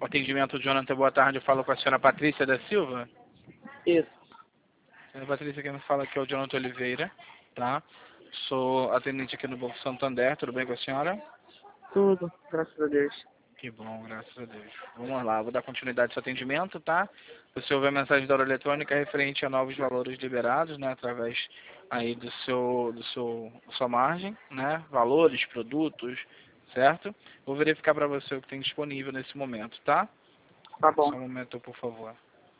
Atendimento Jonathan, boa tarde. Eu falo com a senhora Patrícia da Silva. Isso. Senhora Patrícia, quem me fala aqui é o Jonathan Oliveira, tá? Sou atendente aqui no Banco Santander, tudo bem com a senhora? Tudo, graças a Deus. Que bom, graças a Deus. Vamos lá, vou dar continuidade ao seu atendimento, tá? Você ouve a mensagem da hora eletrônica referente a novos valores liberados, né? Através aí sua margem, né? Valores, produtos, certo? Vou verificar para você o que tem disponível nesse momento, tá? Tá bom. Só um momento, por favor.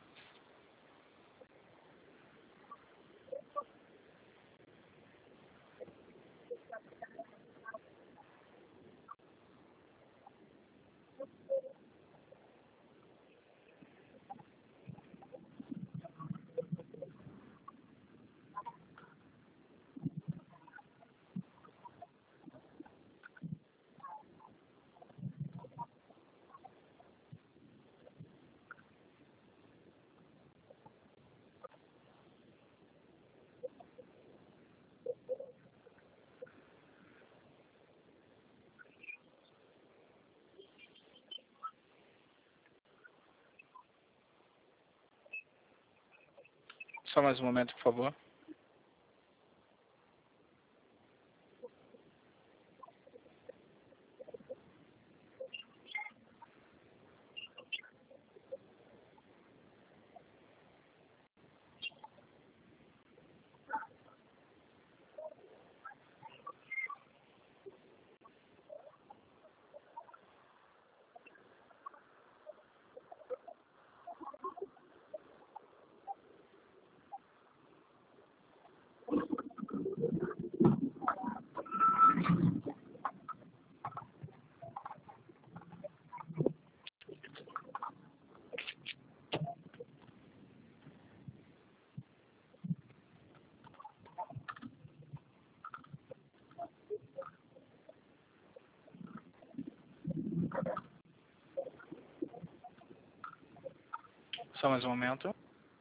Só mais um momento, por favor. Só mais um momento.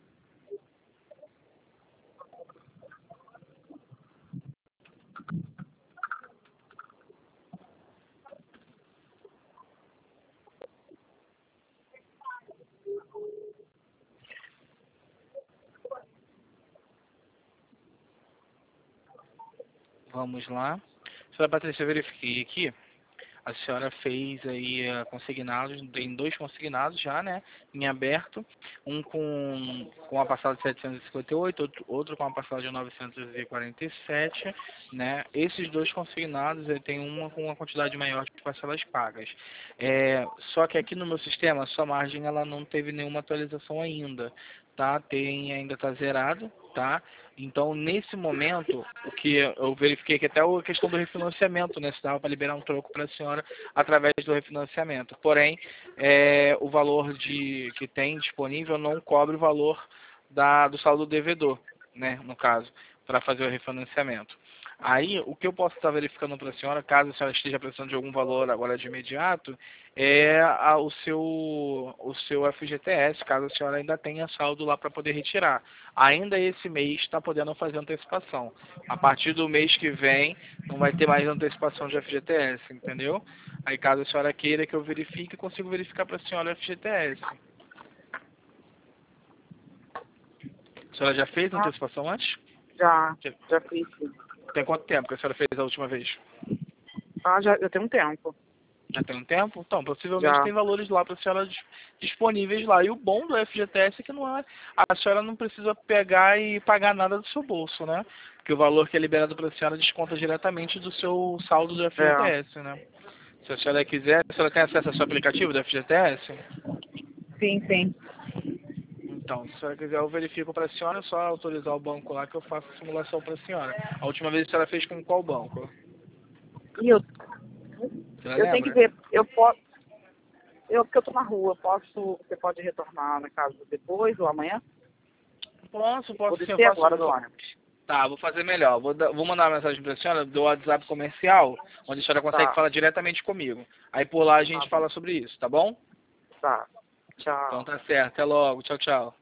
Vamos lá. Senhora Patrícia, eu verifiquei aqui. A senhora fez aí consignados, tem 2 consignados já, né, em aberto, um com a parcela de 758, outro com a parcela de 947, né, esses 2 consignados tem uma com uma quantidade maior de parcelas pagas. Só que aqui no meu sistema, a sua margem ela não teve nenhuma atualização ainda, tá, ainda está zerado, tá, então nesse momento, o que eu verifiquei que até a questão do refinanciamento, né, se dava para liberar um troco para a senhora através do refinanciamento. Porém, o valor que tem disponível não cobre o valor do saldo do devedor, né, no caso, para fazer o refinanciamento. Aí, o que eu posso estar verificando para a senhora, caso a senhora esteja precisando de algum valor agora de imediato, é o seu FGTS, caso a senhora ainda tenha saldo lá para poder retirar. Ainda esse mês está podendo fazer antecipação. A partir do mês que vem, não vai ter mais antecipação de FGTS, entendeu? Aí, caso a senhora queira que eu verifique, eu consigo verificar para a senhora o FGTS. A senhora já fez a antecipação antes? Já fiz. Tem quanto tempo que a senhora fez a última vez? Já tem um tempo. Já tem um tempo? Então, possivelmente Já. tem valores lá para a senhora disponíveis lá. E o bom do FGTS é que a senhora não precisa pegar e pagar nada do seu bolso, né? Porque o valor que é liberado para a senhora desconta diretamente do seu saldo do FGTS, né? Se a senhora quiser, a senhora tem acesso ao seu aplicativo do FGTS? Sim, sim. Então, se a senhora quiser, eu verifico para a senhora, é só autorizar o banco lá que eu faço a simulação para a senhora. A última vez a senhora fez com qual banco? E eu Você tenho que lembra? ver, porque eu tô na rua, você pode retornar na casa depois ou amanhã? Posso Vou sim, eu descer agora do ônibus. Tá, vou fazer melhor. Vou mandar uma mensagem para a senhora do WhatsApp comercial, onde a senhora consegue Tá. falar diretamente comigo. Aí por lá a Tá gente bom. fala sobre isso, tá bom? Tá. Tchau. Então tá certo. Até logo. Tchau, tchau.